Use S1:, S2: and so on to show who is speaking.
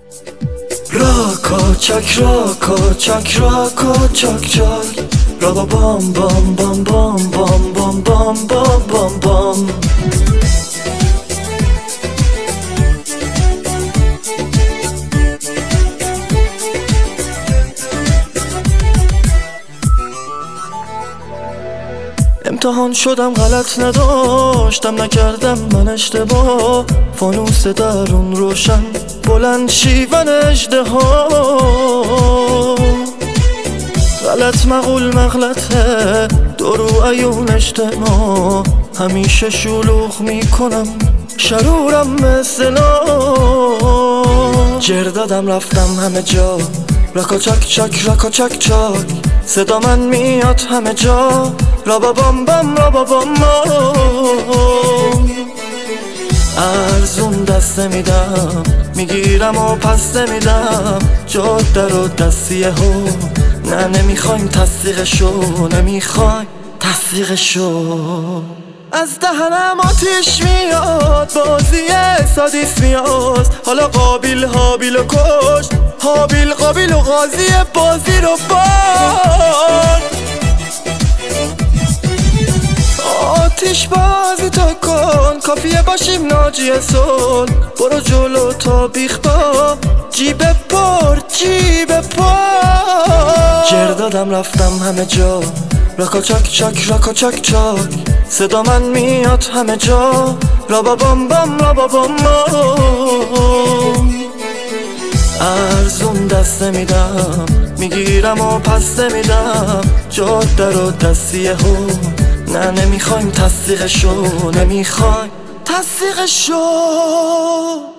S1: راکا چک راکا چک راکا چک چک رابا بام بام بام بام بام بام بام بام بام بام. امتحان شدم غلط نداشتم، نکردم من اشتباه. فانوس درون روشن بلند شیون اژدها، غلط مقول مغلطه درو ایون اجتماع. همیشه شلوغ میکنم شرورم مثل جردادم رفتم همه جا، راکا چک چک راکا چک چک صدا من میاد همه جا. رابا بام بام رابا بام بام. ارزون دست میدم میگیرم و پس نمیدم، جاده رو دستیه ها. نه نمیخوایم تصدیقشو، نمیخوایم تصدیقشو. از دهنم آتیش میاد، بازی سادیس میاد. حالا قابیل حابیل و کشت، حابیل قابیل و قاضی بازی رو برد. آتیش بازی تا کن، کافیه باشیم ناجی صلح. برو جلو تا بیخ با جیب پر جیب پر. جردادم رفتم همه جا، راکا چک چک راکا چک چک صدا من میاد همه جا. رابا بام بام رابا بام بام. ارزون دست نمیدم میگیرم و پس نمیدم، جاده رو دستیه ها. نه نمیخوایم تصدیقشو، نمیخوایم تصدیقشو.